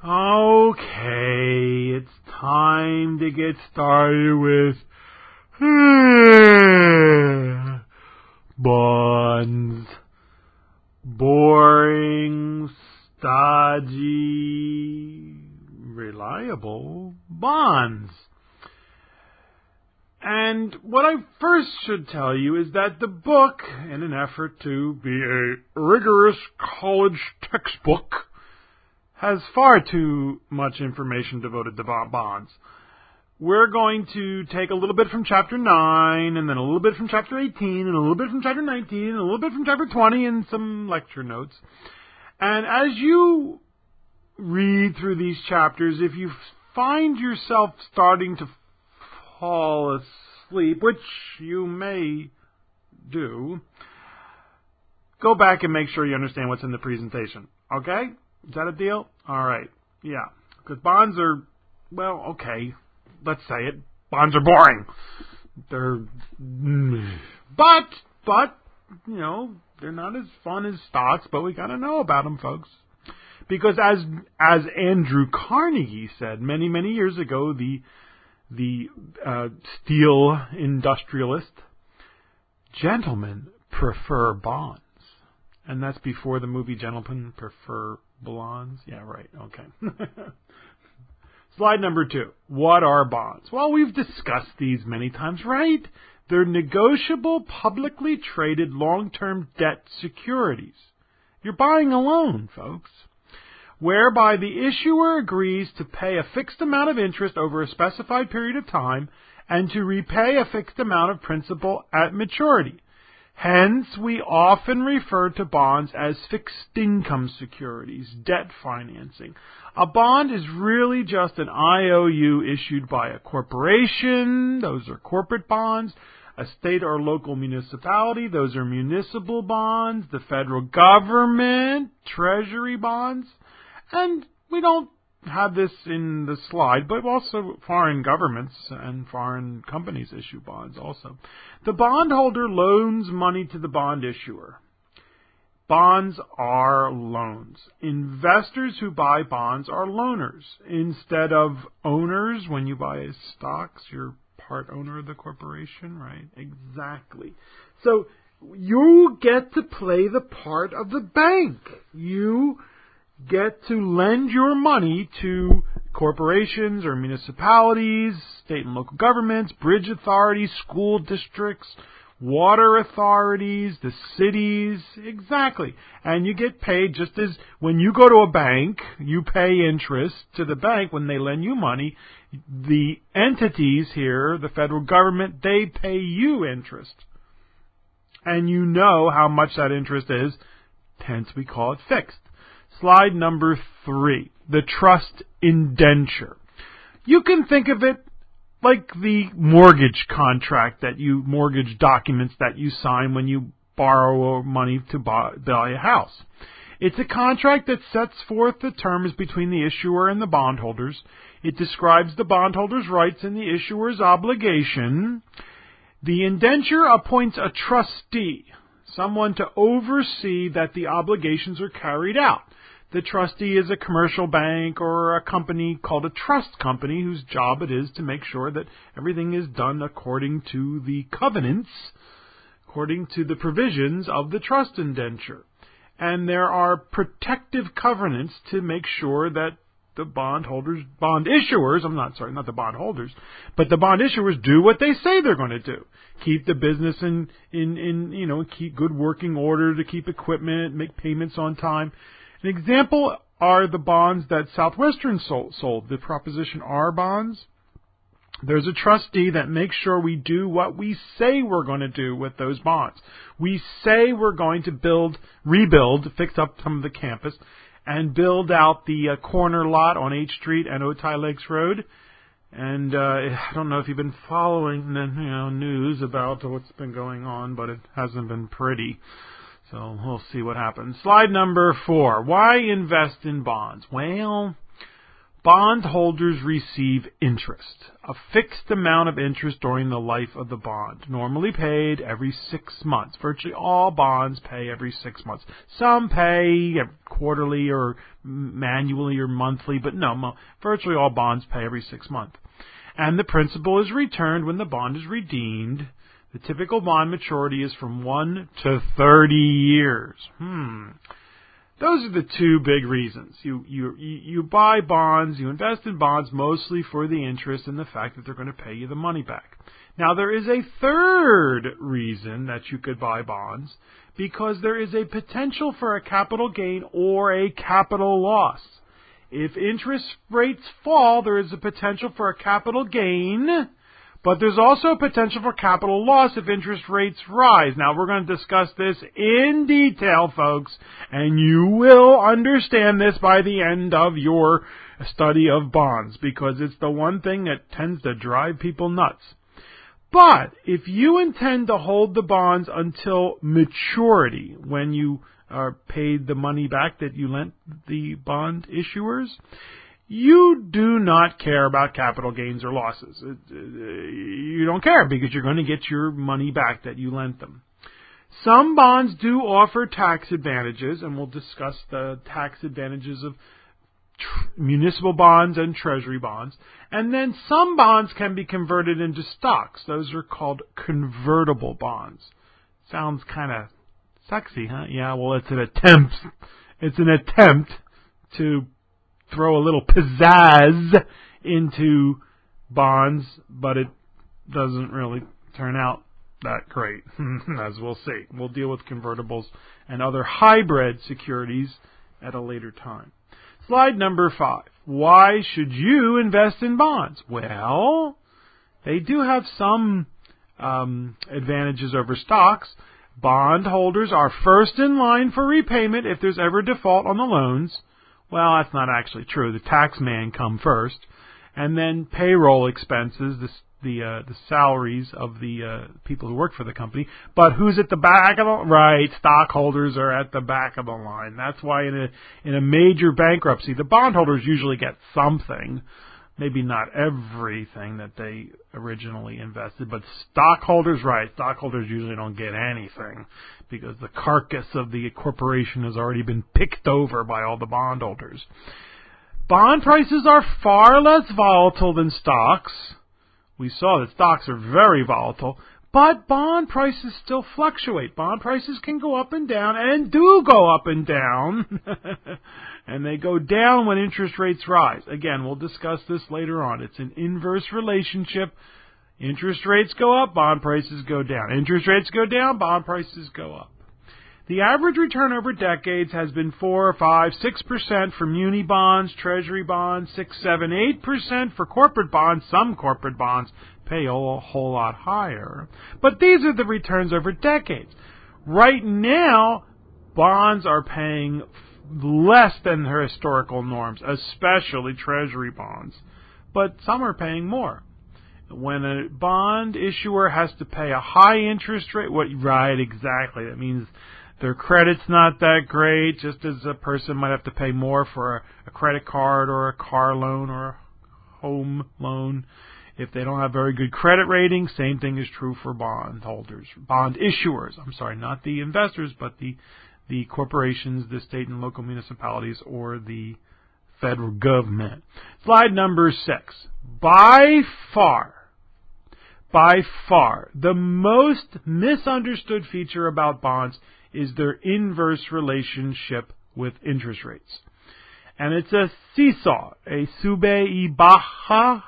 Okay, it's time to get started with bonds. Boring, stodgy, reliable bonds. And what I first should tell you is that the book, in an effort to be a rigorous college textbook, has far too much information devoted to bonds. We're going to take a little bit from Chapter 9, and then a little bit from Chapter 18, and a little bit from Chapter 19, and a little bit from Chapter 20, and some lecture notes. And as you read through these chapters, if you find yourself starting to fall asleep, which you may do, go back and make sure you understand what's in the presentation. Okay? Is that a deal? All right. Yeah. Because bonds are, well, okay. Let's say it. Bonds are boring. But, you know, they're not as fun as stocks, but we got to know about them, folks. Because as Andrew Carnegie said many, many years ago, the steel industrialist, gentlemen prefer bonds. And that's before the movie Gentlemen Prefer Blondes. Yeah, right. Okay. Slide number 2. What are bonds? Well, we've discussed these many times, right? They're negotiable, publicly traded, long-term debt securities. You're buying a loan, folks, whereby the issuer agrees to pay a fixed amount of interest over a specified period of time and to repay a fixed amount of principal at maturity. Hence, we often refer to bonds as fixed income securities, debt financing. A bond is really just an IOU issued by a corporation. Those are corporate bonds. A state or local municipality. Those are municipal bonds. The federal government, treasury bonds. And we don't have this in the slide, but also foreign governments and foreign companies issue bonds also. The bondholder loans money to the bond issuer. Bonds are loans. Investors who buy bonds are loaners. Instead of owners, when you buy stocks, you're part owner of the corporation, right? Exactly. So you get to play the part of the bank. You get to lend your money to corporations or municipalities, state and local governments, bridge authorities, school districts, water authorities, the cities, exactly. And you get paid just as when you go to a bank, you pay interest to the bank when they lend you money. The entities here, the federal government, they pay you interest. And you know how much that interest is, hence we call it fixed. Slide number 3, the trust indenture. You can think of it like the mortgage contract mortgage documents that you sign when you borrow money to buy a house. It's a contract that sets forth the terms between the issuer and the bondholders. It describes the bondholder's rights and the issuer's obligation. The indenture appoints a trustee, someone to oversee that the obligations are carried out. The trustee is a commercial bank or a company called a trust company whose job it is to make sure that everything is done according to the covenants, according to the provisions of the trust indenture. And there are protective covenants to make sure that the bond issuers do what they say they're going to do. Keep the business keep good working order, to keep equipment, make payments on time. An example are the bonds that Southwestern sold, the Proposition R bonds. There's a trustee that makes sure we do what we say we're going to do with those bonds. We say we're going to rebuild, fix up some of the campus, and build out the corner lot on H Street and Otay Lakes Road. And I don't know if you've been following the news about what's been going on, but it hasn't been pretty. So we'll see what happens. Slide number 4. Why invest in bonds? Well, Bondholders receive interest, a fixed amount of interest during the life of the bond, normally paid every 6 months. Virtually all bonds pay every 6 months. Some pay quarterly or annually or monthly, but no, virtually all bonds pay every 6 months. And the principal is returned when the bond is redeemed. The typical bond maturity is from 1 to 30 years. Those are the two big reasons. You buy bonds, you invest in bonds mostly for the interest and the fact that they're going to pay you the money back. Now, there is a third reason that you could buy bonds, because there is a potential for a capital gain or a capital loss. If interest rates fall, there is a potential for a capital gain, but there's also a potential for capital loss if interest rates rise. Now, we're going to discuss this in detail, folks, and you will understand this by the end of your study of bonds, because it's the one thing that tends to drive people nuts. But if you intend to hold the bonds until maturity, when you are paid the money back that you lent the bond issuers, you do not care about capital gains or losses. You don't care because you're going to get your money back that you lent them. Some bonds do offer tax advantages, and we'll discuss the tax advantages of municipal bonds and treasury bonds. And then some bonds can be converted into stocks. Those are called convertible bonds. Sounds kind of sexy, huh? Yeah, well, it's an attempt. It's an attempt to throw a little pizzazz into bonds, but it doesn't really turn out that great, as we'll see. We'll deal with convertibles and other hybrid securities at a later time. Slide number 5. Why should you invest in bonds? Well, they do have some advantages over stocks. Bondholders are first in line for repayment if there's ever default on the loans. Well, that's not actually true. The tax man come first, and then payroll expenses, the salaries of the people who work for the company. But who's at the back of the right? Stockholders are at the back of the line. That's why in a major bankruptcy, the bondholders usually get something. Maybe not everything that they originally invested, but stockholders, right? Stockholders usually don't get anything because the carcass of the corporation has already been picked over by all the bondholders. Bond prices are far less volatile than stocks. We saw that stocks are very volatile, but bond prices still fluctuate. Bond prices can go up and down, and do go up and down. And they go down when interest rates rise. Again, we'll discuss this later on. It's an inverse relationship. Interest rates go up, bond prices go down. Interest rates go down, bond prices go up. The average return over decades has been 4, 5, 6% for muni bonds, treasury bonds, 6, 7, 8% for corporate bonds. Some corporate bonds pay a whole lot higher. But these are the returns over decades. Right now, bonds are paying less than their historical norms, especially treasury bonds. But some are paying more. When a bond issuer has to pay a high interest rate, right, exactly. That means their credit's not that great, just as a person might have to pay more for a credit card or a car loan or a home loan. If they don't have very good credit rating, same thing is true for bond issuers. I'm sorry, not the investors, but the corporations, the state and local municipalities, or the federal government. Slide number 6. By far, the most misunderstood feature about bonds is their inverse relationship with interest rates. And it's a seesaw, a sube y baja,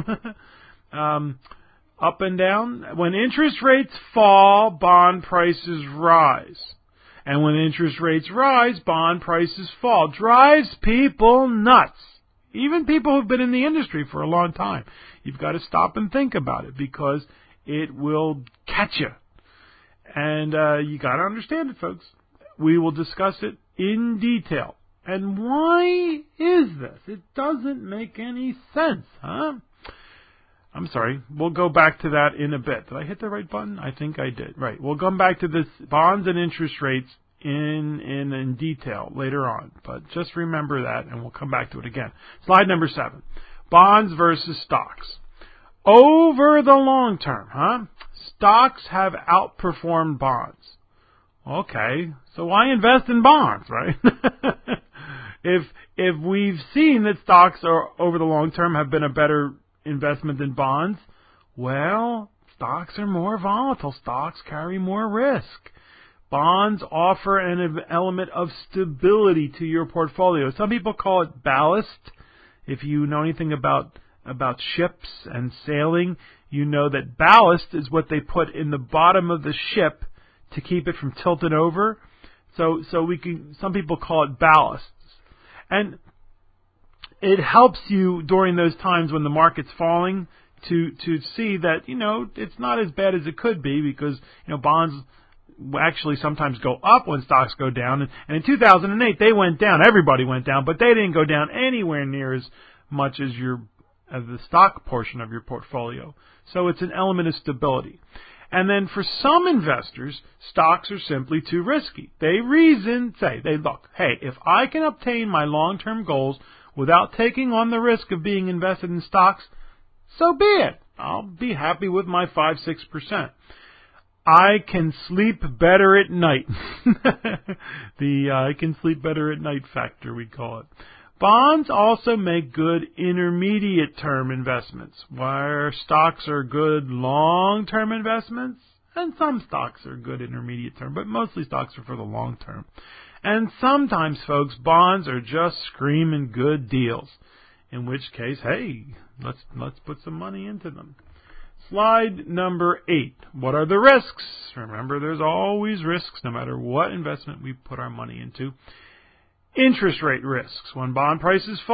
up and down. When interest rates fall, bond prices rise. And when interest rates rise, bond prices fall. Drives people nuts. Even people who've been in the industry for a long time. You've got to stop and think about it because it will catch you. And you got to understand it, folks. We will discuss it in detail. And why is this? It doesn't make any sense, huh? I'm sorry. We'll go back to that in a bit. Did I hit the right button? I think I did. Right. We'll come back to this bonds and interest rates in detail later on, but just remember that, and we'll come back to it again. Slide number 7. Bonds versus stocks. Over the long term, stocks have outperformed bonds. Okay, so why invest in bonds, right? If we've seen that stocks are over the long term have been a better investment than bonds, well, stocks are more volatile. Stocks carry more risk. Bonds offer an element of stability to your portfolio. Some people call it ballast. If you know anything about ships and sailing, you know that ballast is what they put in the bottom of the ship to keep it from tilting over. So some people call it ballast. And it helps you during those times when the market's falling to see that, it's not as bad as it could be, because, bonds actually sometimes go up when stocks go down. And in 2008, they went down. Everybody went down, but they didn't go down anywhere near as much as the stock portion of your portfolio. So it's an element of stability. And then for some investors, stocks are simply too risky. They look, hey, if I can obtain my long-term goals without taking on the risk of being invested in stocks, so be it. I'll be happy with my 5-6%. I can sleep better at night. The I can sleep better at night factor, we call it. Bonds also make good intermediate-term investments, where stocks are good long-term investments, and some stocks are good intermediate-term, but mostly stocks are for the long term. And sometimes, folks, bonds are just screaming good deals, in which case, hey, let's put some money into them. Slide number 8. What are the risks? Remember, there's always risks no matter what investment we put our money into. Interest rate risks. When interest rates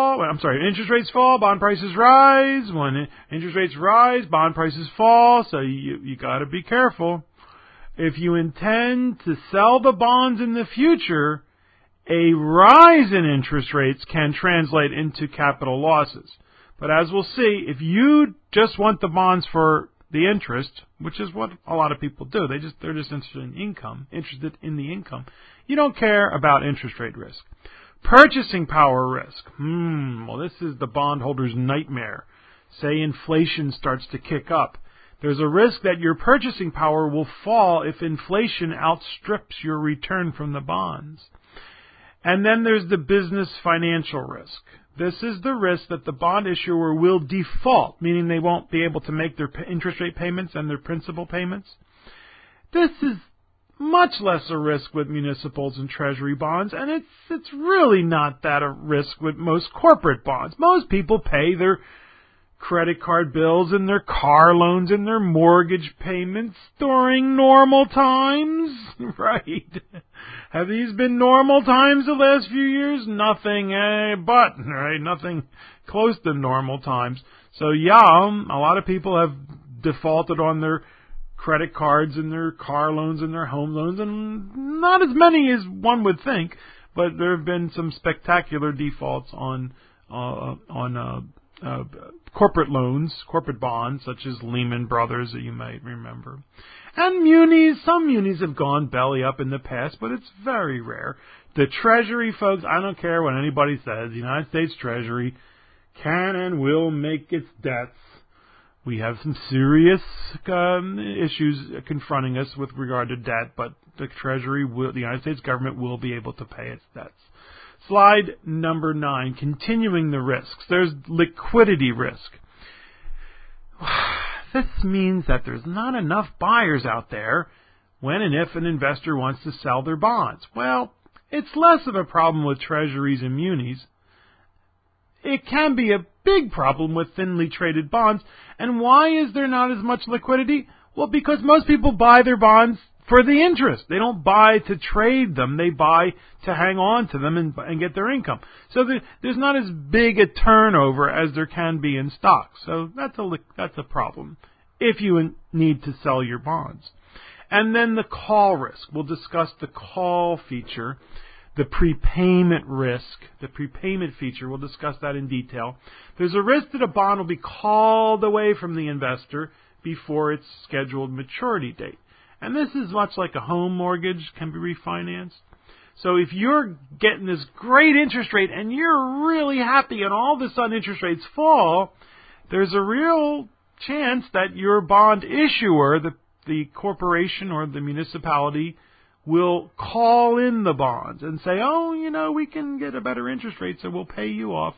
fall, bond prices rise. When interest rates rise, bond prices fall. So you got to be careful. If you intend to sell the bonds in the future, a rise in interest rates can translate into capital losses. But as we'll see, if you just want the bonds for the interest, which is what a lot of people do, they're just interested in the income. You don't care about interest rate risk. Purchasing power risk. Well, this is the bondholder's nightmare. Say inflation starts to kick up. There's a risk that your purchasing power will fall if inflation outstrips your return from the bonds. And then there's the business financial risk. This is the risk that the bond issuer will default, meaning they won't be able to make their interest rate payments and their principal payments. This is much less a risk with municipals and treasury bonds, and it's really not that a risk with most corporate bonds. Most people pay their credit card bills and their car loans and their mortgage payments during normal times, right? Have these been normal times the last few years? Nothing but, right? Nothing close to normal times. So yeah, a lot of people have defaulted on their credit cards and their car loans and their home loans, and not as many as one would think, but there have been some spectacular defaults on corporate loans, corporate bonds, such as Lehman Brothers that you might remember. And munis, some munis have gone belly up in the past, but it's very rare. The Treasury, folks, I don't care what anybody says, the United States Treasury can and will make its debts. We have some serious issues confronting us with regard to debt, but the United States government will be able to pay its debts. Slide number 9, continuing the risks. There's liquidity risk. This means that there's not enough buyers out there when and if an investor wants to sell their bonds. Well, it's less of a problem with treasuries and munis. It can be a big problem with thinly traded bonds. And why is there not as much liquidity? Well, because most people buy their bonds for the interest. They don't buy to trade them. They buy to hang on to them and get their income. So there's not as big a turnover as there can be in stocks. So that's a problem if you need to sell your bonds. And then the call risk. We'll discuss the call feature. The prepayment risk, the prepayment feature, we'll discuss that in detail. There's a risk that a bond will be called away from the investor before its scheduled maturity date. And this is much like a home mortgage can be refinanced. So if you're getting this great interest rate and you're really happy and all of a sudden interest rates fall, there's a real chance that your bond issuer, the corporation or the municipality, will call in the bonds and say, oh, we can get a better interest rate, so we'll pay you off.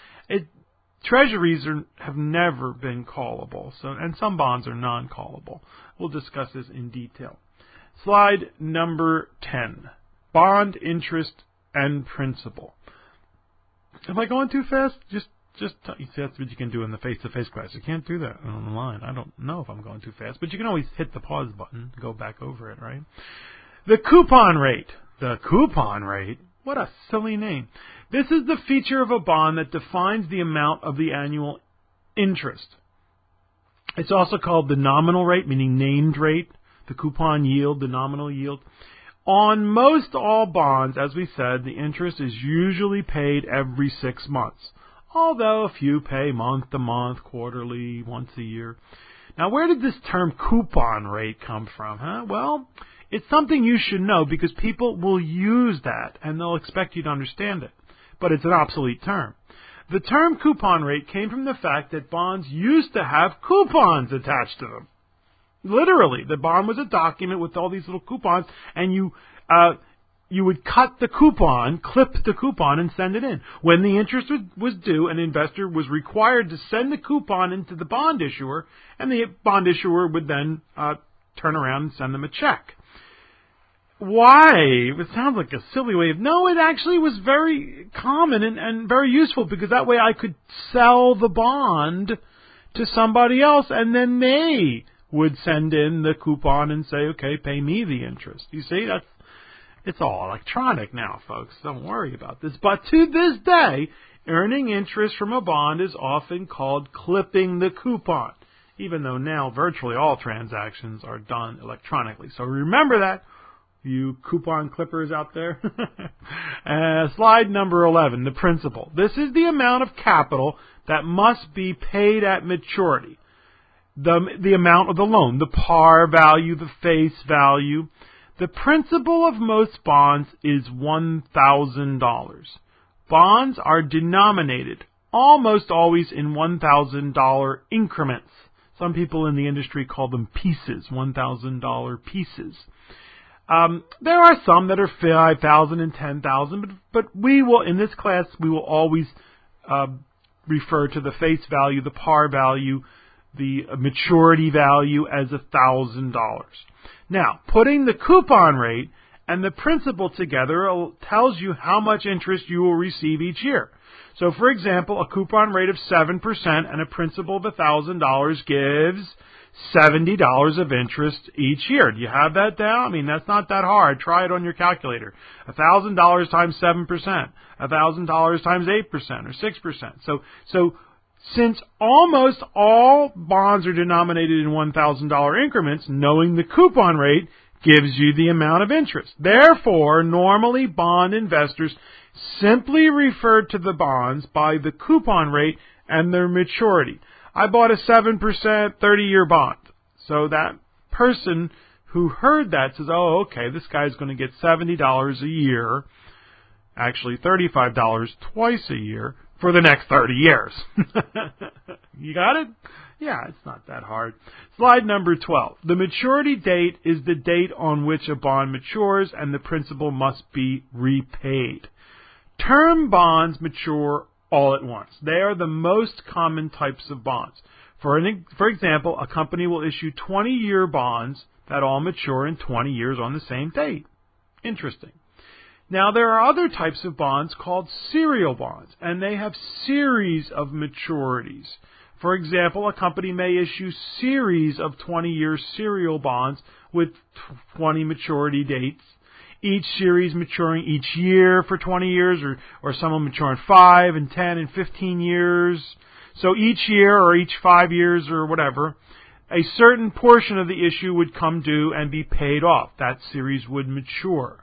Treasuries have never been callable, and some bonds are non-callable. We'll discuss this in detail. Slide number 10. Bond interest and principal. Am I going too fast? Just that's what you can do in the face-to-face class. You can't do that online. I don't know if I'm going too fast, but you can always hit the pause button, go back over it, right? The coupon rate. The coupon rate? What a silly name. This is the feature of a bond that defines the amount of the annual interest. It's also called the nominal rate, meaning named rate, the coupon yield, the nominal yield. On most all bonds, as we said, the interest is usually paid every 6 months, although a few pay month to month, quarterly, once a year. Now, where did this term coupon rate come from, huh? Well, it's something you should know because people will use that and they'll expect you to understand it. But it's an obsolete term. The term coupon rate came from the fact that bonds used to have coupons attached to them. Literally, the bond was a document with all these little coupons, and you would cut the coupon, clip the coupon, and send it in. When the interest was due, an investor was required to send the coupon into the bond issuer, and the bond issuer would then turn around and send them a check. Why? It sounds like a silly way of... No, it actually was very common and very useful because that way I could sell the bond to somebody else and then they would send in the coupon and say, okay, pay me the interest. You see, it's all electronic now, folks. Don't worry about this. But to this day, earning interest from a bond is often called clipping the coupon, even though now virtually all transactions are done electronically. So remember that. You coupon clippers out there. Slide number 11, the principal. This is the amount of capital that must be paid at maturity. The amount of the loan, the par value, the face value. The principal of most bonds is $1,000. Bonds are denominated almost always in $1,000 increments. Some people in the industry call them pieces, $1,000 pieces. There are some that are 5,000 and 10,000, but we will, in this class, we will always refer to the face value, the par value, the maturity value as $1,000. Now, putting the coupon rate and the principal together tells you how much interest you will receive each year. So, for example, a coupon rate of 7% and a principal of $1,000 gives $70 of interest each year. Do you have that down? I mean, that's not that hard. Try it on your calculator. $1,000 times 7%, $1,000 times 8% or 6%. So since almost all bonds are denominated in $1,000 increments, knowing the coupon rate gives you the amount of interest. Therefore, normally bond investors simply refer to the bonds by the coupon rate and their maturity. I bought a 7% 30-year bond. So that person who heard that says, oh, okay, this guy's going to get $70 a year, actually $35 twice a year for the next 30 years. You got it? Yeah, it's not that hard. Slide number 12. The maturity date is the date on which a bond matures and the principal must be repaid. Term bonds mature all at once. They are the most common types of bonds. For example, a company will issue 20-year bonds that all mature in 20 years on the same date. Interesting. Now, there are other types of bonds called serial bonds, and they have series of maturities. For example, a company may issue series of 20-year serial bonds with 20 maturity dates, each series maturing each year for 20 years, or some will mature in 5 and 10 and 15 years. So each year or each 5 years or whatever, a certain portion of the issue would come due and be paid off. That series would mature.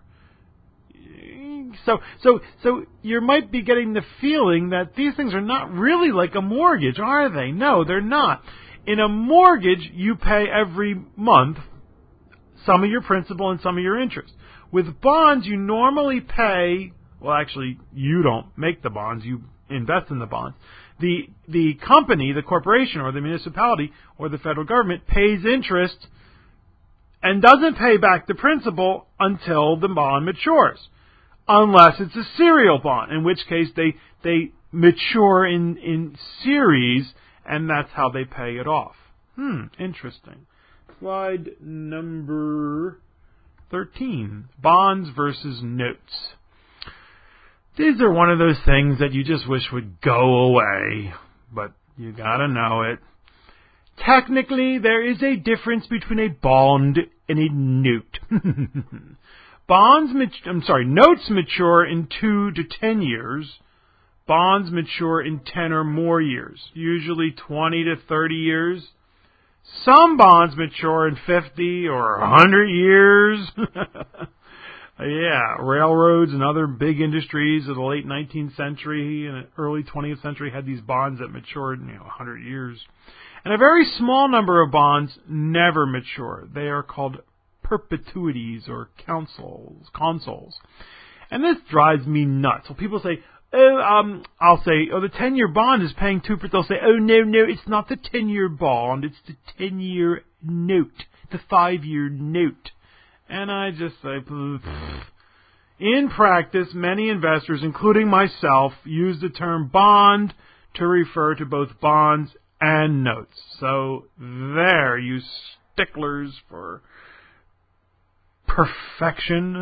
So you might be getting the feeling that these things are not really like a mortgage, are they? No, they're not. In a mortgage, you pay every month some of your principal and some of your interest. With bonds, you normally pay, well, actually, you don't make the bonds, you invest in the bonds. The company, the corporation, or the municipality, or the federal government pays interest and doesn't pay back the principal until the bond matures. Unless it's a serial bond, in which case they mature in series, and that's how they pay it off. Interesting. Slide number 13. Bonds versus notes. These are one of those things that you just wish would go away, but you gotta know it. Technically, there is a difference between a bond and a note. Notes mature in 2 to 10 years. Bonds mature in 10 or more years, usually 20 to 30 years. Some bonds mature in 50 or 100 years. Yeah, railroads and other big industries of the late 19th century and early 20th century had these bonds that matured, 100 years. And a very small number of bonds never mature. They are called perpetuities or consols. And this drives me nuts. So people say, I'll say, the 10-year bond is paying 2%. They'll say, no, it's not the 10-year bond. It's the 10-year note, the 5-year note. And I just say, in practice, many investors, including myself, use the term bond to refer to both bonds and notes. So there, you sticklers for perfection.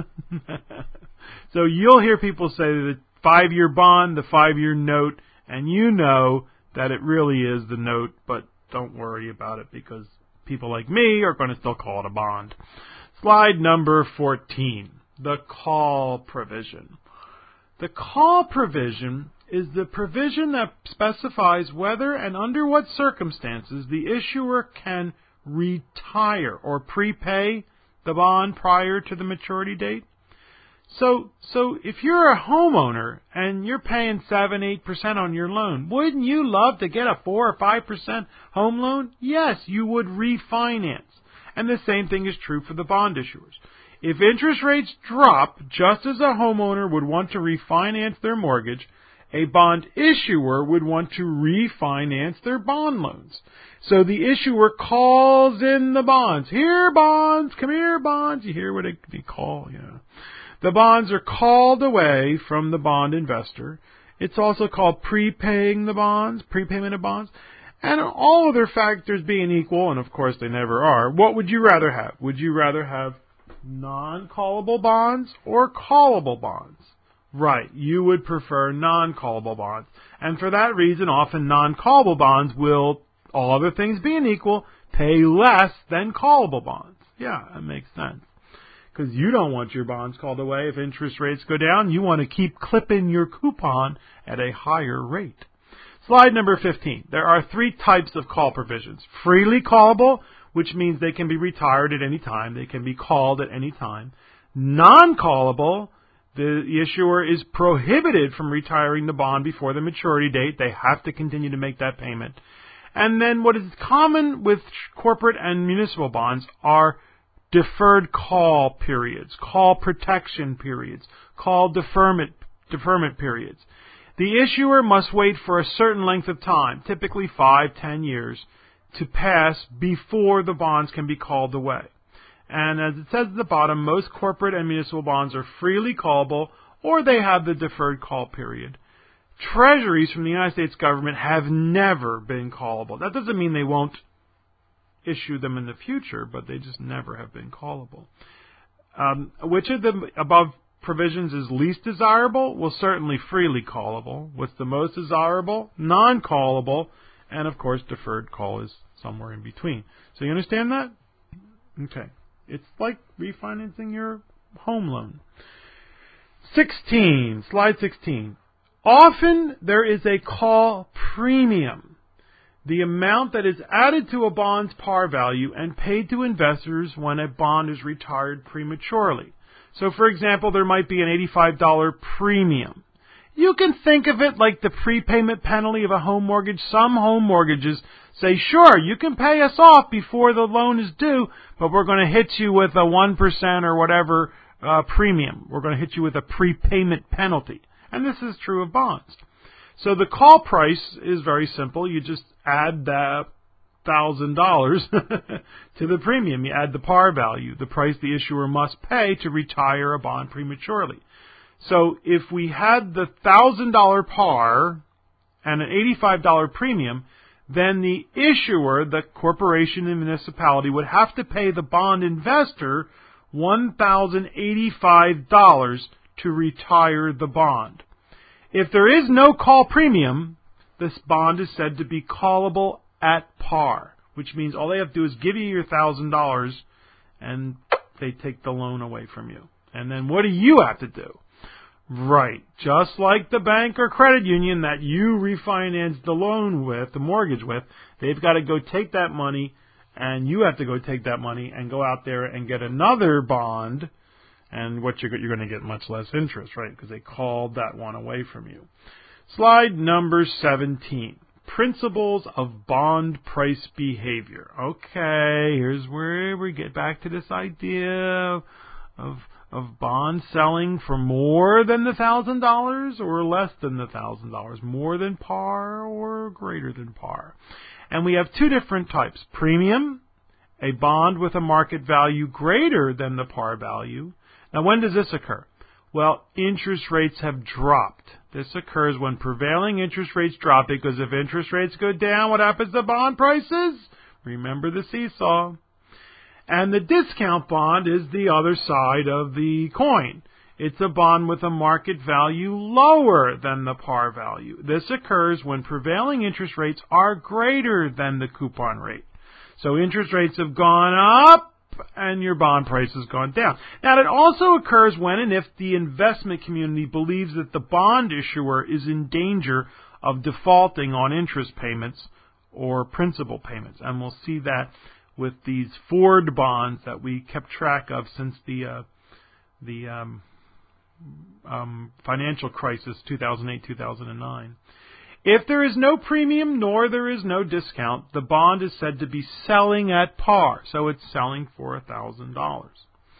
So you'll hear people say the 5-year bond, the 5-year note, and you know that it really is the note, but don't worry about it because people like me are going to still call it a bond. Slide number 14, the call provision. The call provision is the provision that specifies whether and under what circumstances the issuer can retire or prepay the bond prior to the maturity date. So if you're a homeowner and you're paying 7-8% on your loan, wouldn't you love to get a 4 or 5% home loan? Yes, you would refinance. And the same thing is true for the bond issuers. If interest rates drop, just as a homeowner would want to refinance their mortgage, a bond issuer would want to refinance their bond loans. So the issuer calls in the bonds. Here, bonds, come here, bonds. You hear what they call, The bonds are called away from the bond investor. It's also called prepaying the bonds, prepayment of bonds. And all other factors being equal, and of course they never are, what would you rather have? Would you rather have non-callable bonds or callable bonds? Right, you would prefer non-callable bonds. And for that reason, often non-callable bonds will, all other things being equal, pay less than callable bonds. Yeah, that makes sense. Because you don't want your bonds called away if interest rates go down. You want to keep clipping your coupon at a higher rate. Slide number 15. There are 3 types of call provisions. Freely callable, which means they can be retired at any time. They can be called at any time. Non-callable, the issuer is prohibited from retiring the bond before the maturity date. They have to continue to make that payment. And then what is common with corporate and municipal bonds are deferred call periods, call protection periods, call deferment periods. The issuer must wait for a certain length of time, typically 5-10 years, to pass before the bonds can be called away. And as it says at the bottom, most corporate and municipal bonds are freely callable or they have the deferred call period. Treasuries from the United States government have never been callable. That doesn't mean they won't issue them in the future, but they just never have been callable. Which of the above provisions is least desirable? Well, certainly freely callable. What's the most desirable? Non-callable. And, of course, deferred call is somewhere in between. So you understand that? Okay. It's like refinancing your home loan. 16. Slide 16. Often there is a call premium, the amount that is added to a bond's par value and paid to investors when a bond is retired prematurely. So, for example, there might be an $85 premium. You can think of it like the prepayment penalty of a home mortgage. Some home mortgages say, sure, you can pay us off before the loan is due, but we're going to hit you with a 1% or whatever premium. We're going to hit you with a prepayment penalty. And this is true of bonds. So the call price is very simple. You just add that $1,000 to the premium. You add the par value, the price the issuer must pay to retire a bond prematurely. So if we had the $1,000 par and an $85 premium, then the issuer, the corporation and municipality, would have to pay the bond investor $1,085 to retire the bond. If there is no call premium, this bond is said to be callable at par, which means all they have to do is give you your $1,000 and they take the loan away from you. And then what do you have to do? Right. Just like the bank or credit union that you refinanced the loan with, the mortgage with, they've got to go take that money, and you have to go take that money and go out there and get another bond, and what you're going to get much less interest, right? Because they called that one away from you. Slide number 17. Principles of bond price behavior. Okay, here's where we get back to this idea of bonds selling for more than the $1,000 or less than the $1,000, more than par or greater than par. And we have two different types. Premium, a bond with a market value greater than the par value. Now, when does this occur? Well, interest rates have dropped. This occurs when prevailing interest rates drop, because if interest rates go down, what happens to bond prices? Remember the seesaw. And the discount bond is the other side of the coin. It's a bond with a market value lower than the par value. This occurs when prevailing interest rates are greater than the coupon rate. So interest rates have gone up and your bond price has gone down. Now, it also occurs when and if the investment community believes that the bond issuer is in danger of defaulting on interest payments or principal payments. And we'll see that with these Ford bonds that we kept track of since the financial crisis, 2008-2009. If there is no premium nor there is no discount, the bond is said to be selling at par. So it's selling for $1,000.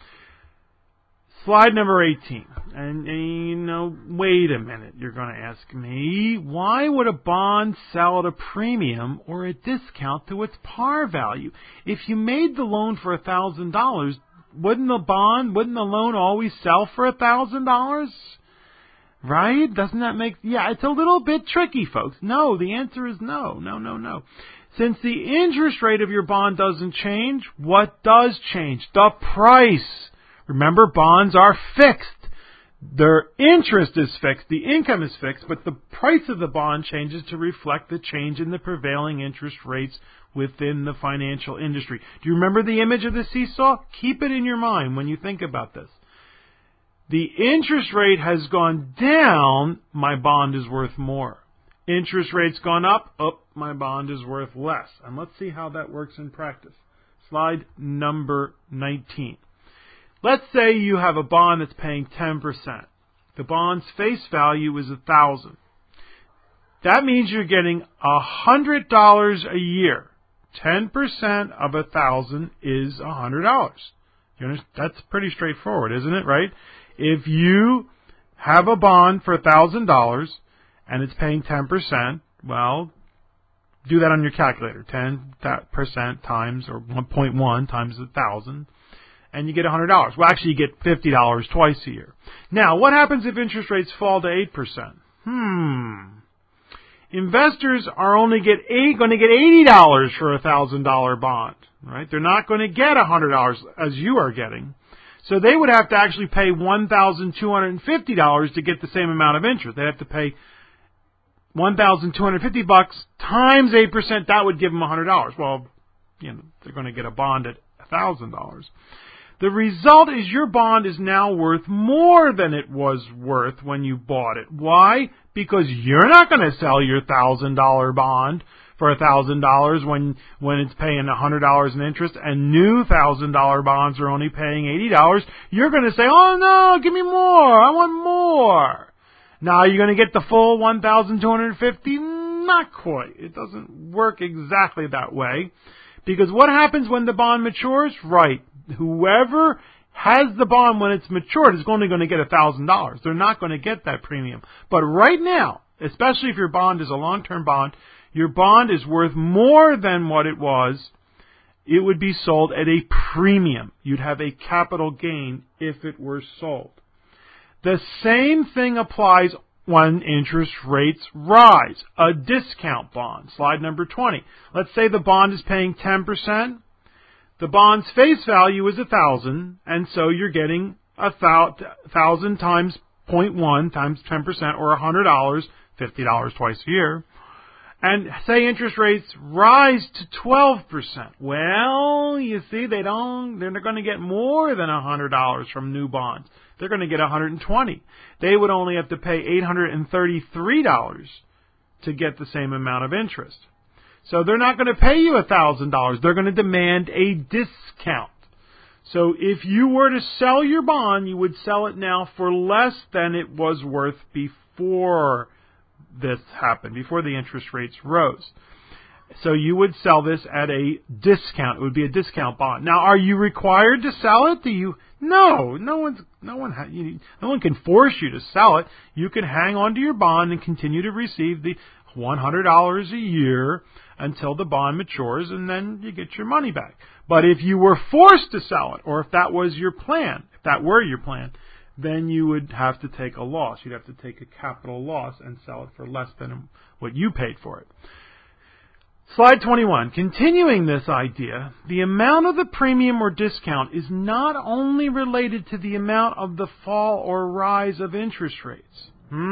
Slide number 18. And wait a minute, you're going to ask me, why would a bond sell at a premium or a discount to its par value? If you made the loan for $1,000, wouldn't the loan always sell for $1,000? Right? Doesn't that make... Yeah, it's a little bit tricky, folks. No, the answer is no. No. Since the interest rate of your bond doesn't change, what does change? The price. Remember, bonds are fixed. Their interest is fixed. The income is fixed, but the price of the bond changes to reflect the change in the prevailing interest rates within the financial industry. Do you remember the image of the seesaw? Keep it in your mind when you think about this. The interest rate has gone down, my bond is worth more. Interest rate's gone up, my bond is worth less. And let's see how that works in practice. Slide number 19. Let's say you have a bond that's paying 10%. The bond's face value is $1,000. That means you're getting $100 a year. 10% of $1,000 is $100. That's pretty straightforward, isn't it, right? If you have a bond for $1,000 and it's paying 10%, well, do that on your calculator. 10% times, or 1.1 times 1,000, and you get $100. Well, actually, you get $50 twice a year. Now, what happens if interest rates fall to 8%? Investors are only going to get $80 for a $1,000 bond, right? They're not going to get $100 as you are getting. So they would have to actually pay $1,250 to get the same amount of interest. They have to pay $1,250 times 8%. That would give them $100. Well, they're going to get a bond at $1,000. The result is your bond is now worth more than it was worth when you bought it. Why? Because you're not going to sell your $1,000 bond for $1,000 when it's paying $100 in interest, and new $1,000 bonds are only paying $80. You're going to say, "Oh no, give me more! I want more!" Now, are you going to get the full 1,250? Not quite. It doesn't work exactly that way. Because what happens when the bond matures? Right. Whoever has the bond when it's matured is only going to get $1,000. They're not going to get that premium. But right now, especially if your bond is a long-term bond, your bond is worth more than what it was. It would be sold at a premium. You'd have a capital gain if it were sold. The same thing applies when interest rates rise. A discount bond. Slide number 20. Let's say the bond is paying 10%. The bond's face value is 1,000, and so you're getting 1,000 times 0.1 times 10%, or $100, $50 twice a year. And say interest rates rise to 12%. Well, you see, they're going to get more than $100 from new bonds. They're going to get $120. They would only have to pay $833 to get the same amount of interest. So they're not going to pay you $1,000. They're going to demand a discount. So if you were to sell your bond, you would sell it now for less than it was worth before this happened, before the interest rates rose. So you would sell this at a discount. It would be a discount bond. Now, are you required to sell it? No. No one can force you to sell it. You can hang on to your bond and continue to receive the $100 a year until the bond matures, and then you get your money back. But if you were forced to sell it, or if that was your plan, then you would have to take a loss. You'd have to take a capital loss and sell it for less than what you paid for it. Slide 21. Continuing this idea, the amount of the premium or discount is not only related to the amount of the fall or rise of interest rates.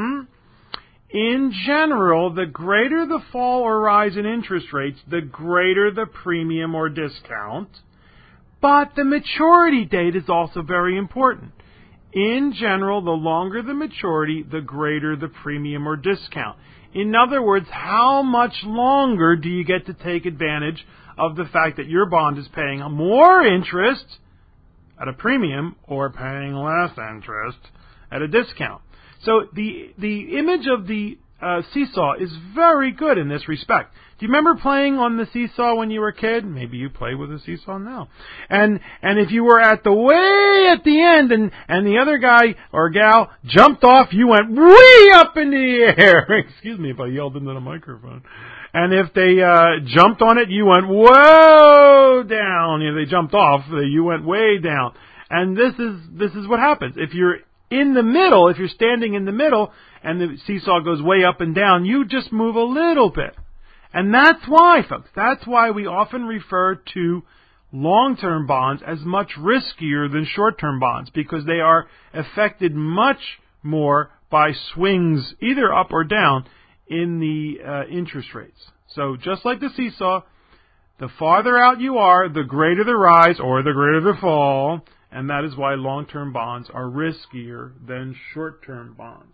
In general, the greater the fall or rise in interest rates, the greater the premium or discount. But the maturity date is also very important. In general, the longer the maturity, the greater the premium or discount. In other words, how much longer do you get to take advantage of the fact that your bond is paying more interest at a premium or paying less interest at a discount? So the image of the seesaw is very good in this respect. Do you remember playing on the seesaw when you were a kid? Maybe you play with a seesaw now. And if you were at the end and the other guy or gal jumped off, you went way up in the air. Excuse me if I yelled into the microphone. And if they jumped on it, you went whoa down. If they jumped off, you went way down. And this is what happens. If you're in the middle, if you're standing in the middle and the seesaw goes way up and down, you just move a little bit. And that's why, folks, that's why we often refer to long-term bonds as much riskier than short-term bonds, because they are affected much more by swings, either up or down, in the interest rates. So just like the seesaw, the farther out you are, the greater the rise or the greater the fall, and that is why long-term bonds are riskier than short-term bonds.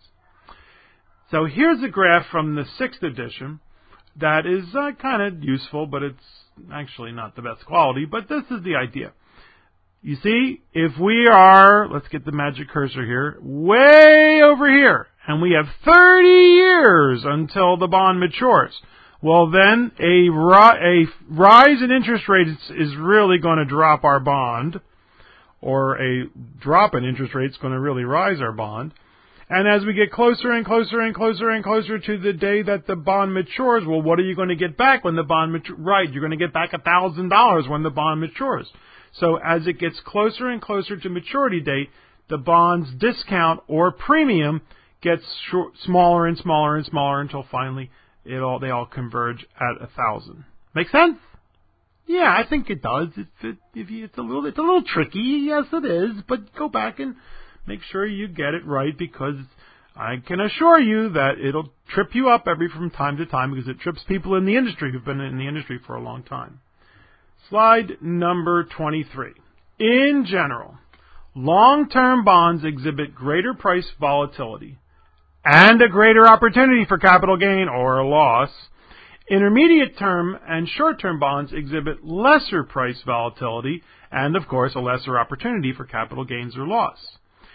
So here's a graph from the 6th edition that is kind of useful, but it's actually not the best quality, but this is the idea. You see, if we are, let's get the magic cursor here, way over here, and we have 30 years until the bond matures, well then a rise in interest rates is really going to drop our bond, or a drop in interest rates is going to really rise our bond. And as we get closer and closer and closer and closer to the day that the bond matures, well, what are you going to get back when the bond matures? Right, you're going to get back $1,000 when the bond matures. So as it gets closer and closer to maturity date, the bond's discount or premium gets smaller and smaller and smaller until finally they all converge at 1,000. Make sense? Yeah, I think it does. It's a little tricky. Yes, it is. But go back and make sure you get it right, because I can assure you that it'll trip you up from time to time, because it trips people in the industry who've been in the industry for a long time. Slide number 23. In general, long-term bonds exhibit greater price volatility and a greater opportunity for capital gain or loss. Intermediate term and short-term bonds exhibit lesser price volatility and, of course, a lesser opportunity for capital gains or loss.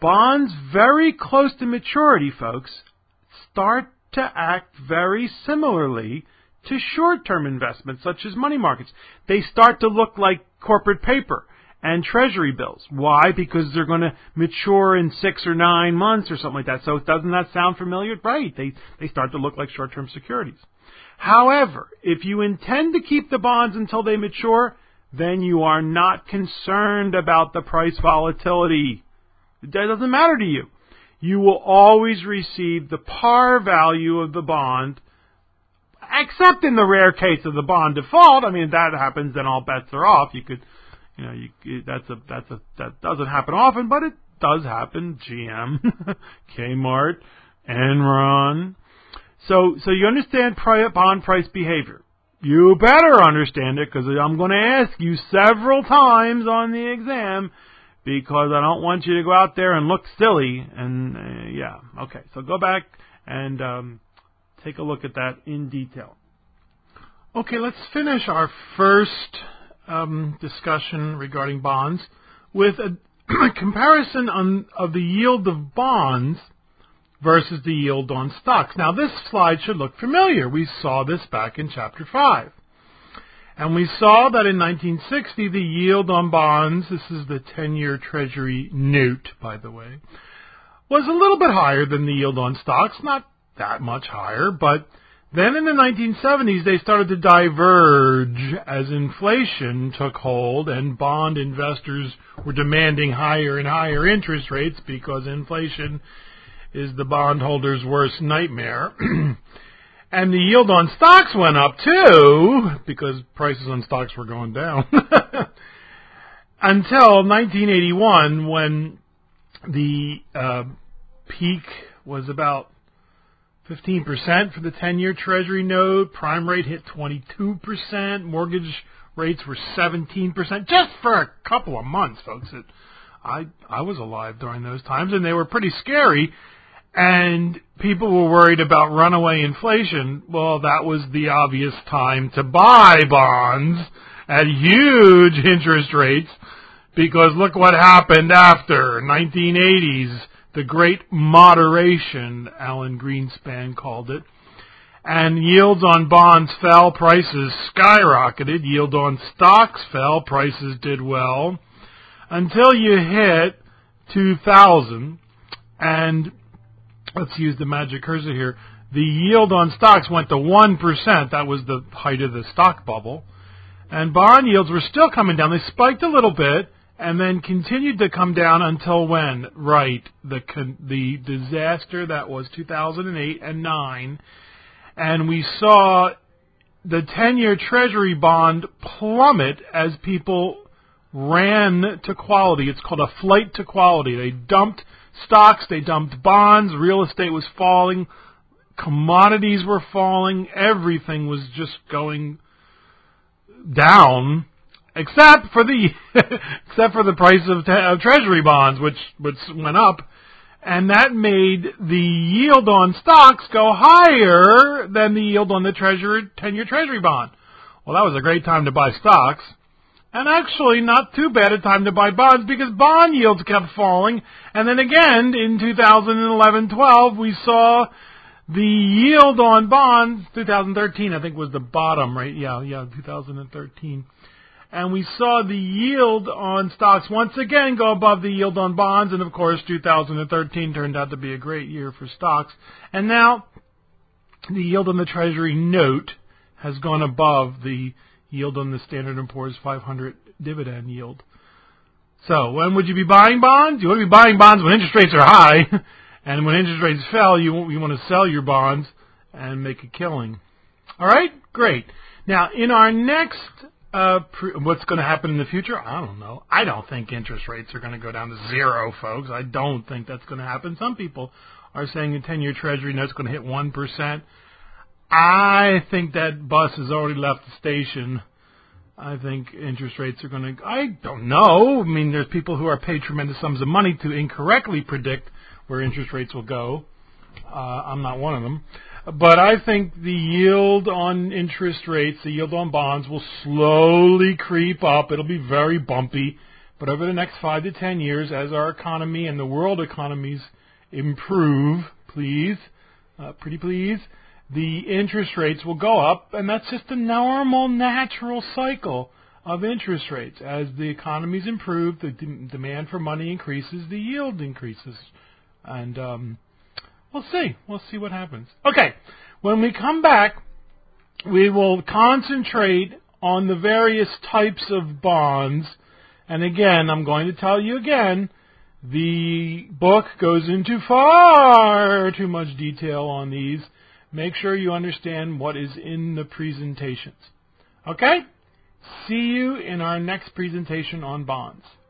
bonds very close to maturity, folks, start to act very similarly to short-term investments such as money markets. They start to look like corporate paper and treasury bills. Why? Because they're going to mature in 6 or 9 months or something like that. So doesn't that sound familiar? Right. They start to look like short-term securities. However, if you intend to keep the bonds until they mature, then you are not concerned about the price volatility. That doesn't matter to you. You will always receive the par value of the bond, except in the rare case of the bond default. I mean, if that happens, then all bets are off. That doesn't happen often, but it does happen. GM, Kmart, Enron. So you understand bond price behavior. You better understand it, because I'm going to ask you several times on the exam, because I don't want you to go out there and look silly. And okay. So go back and take a look at that in detail. Okay, let's finish our first discussion regarding bonds with a comparison of the yield of bonds versus the yield on stocks. Now, this slide should look familiar. We saw this back in Chapter 5. And we saw that in 1960, the yield on bonds, this is the 10-year Treasury note, by the way, was a little bit higher than the yield on stocks, not that much higher, but then in the 1970s, they started to diverge as inflation took hold and bond investors were demanding higher and higher interest rates because inflation is the bondholder's worst nightmare. And the yield on stocks went up too, because prices on stocks were going down. Until 1981, when the peak was about 15% for the 10-year Treasury note. Prime rate hit 22%. Mortgage rates were 17%. Just for a couple of months, folks. I was alive during those times, and they were pretty scary. And people were worried about runaway inflation. Well, that was the obvious time to buy bonds at huge interest rates, because look what happened after 1980s. The Great Moderation, Alan Greenspan called it. And yields on bonds fell, prices skyrocketed. Yield on stocks fell, prices did well. Until you hit 2000, and let's use the magic cursor here, the yield on stocks went to 1%. That was the height of the stock bubble. And bond yields were still coming down. They spiked a little bit, and then continued to come down until when? Right, the disaster that was 2008 and 9, and we saw the 10-year Treasury bond plummet as people ran to quality. It's called a flight to quality. They dumped stocks, they dumped bonds, real estate was falling, commodities were falling, everything was just going down. Except for the price of Treasury bonds, which went up, and that made the yield on stocks go higher than the yield on the 10-year Treasury bond. Well, that was a great time to buy stocks, and actually not too bad a time to buy bonds, because bond yields kept falling. And then again in 2011-12, we saw the yield on bonds. 2013, I think, was the bottom, right? Yeah, 2013. And we saw the yield on stocks once again go above the yield on bonds. And, of course, 2013 turned out to be a great year for stocks. And now the yield on the Treasury note has gone above the yield on the Standard & Poor's 500 dividend yield. So when would you be buying bonds? You want to be buying bonds when interest rates are high. And when interest rates fell, you want to sell your bonds and make a killing. All right? Great. Now, in our next... what's going to happen in the future? I don't know. I don't think interest rates are going to go down to zero, folks. I don't think that's going to happen. Some people are saying the 10-year Treasury note's going to hit 1%. I think that bus has already left the station. I think interest rates are going to... I don't know. I mean, there's people who are paid tremendous sums of money to incorrectly predict where interest rates will go. I'm not one of them. But I think the yield on interest rates, the yield on bonds, will slowly creep up. It'll be very bumpy, But over the next 5 to 10 years, as our economy and the world economies improve, pretty please, the interest rates will go up, and that's just a normal, natural cycle of interest rates. As the economies improve, the demand for money increases, the yield increases. And we'll see. We'll see what happens. Okay, when we come back, we will concentrate on the various types of bonds. And again, I'm going to tell you again, the book goes into far too much detail on these. Make sure you understand what is in the presentations. Okay? See you in our next presentation on bonds.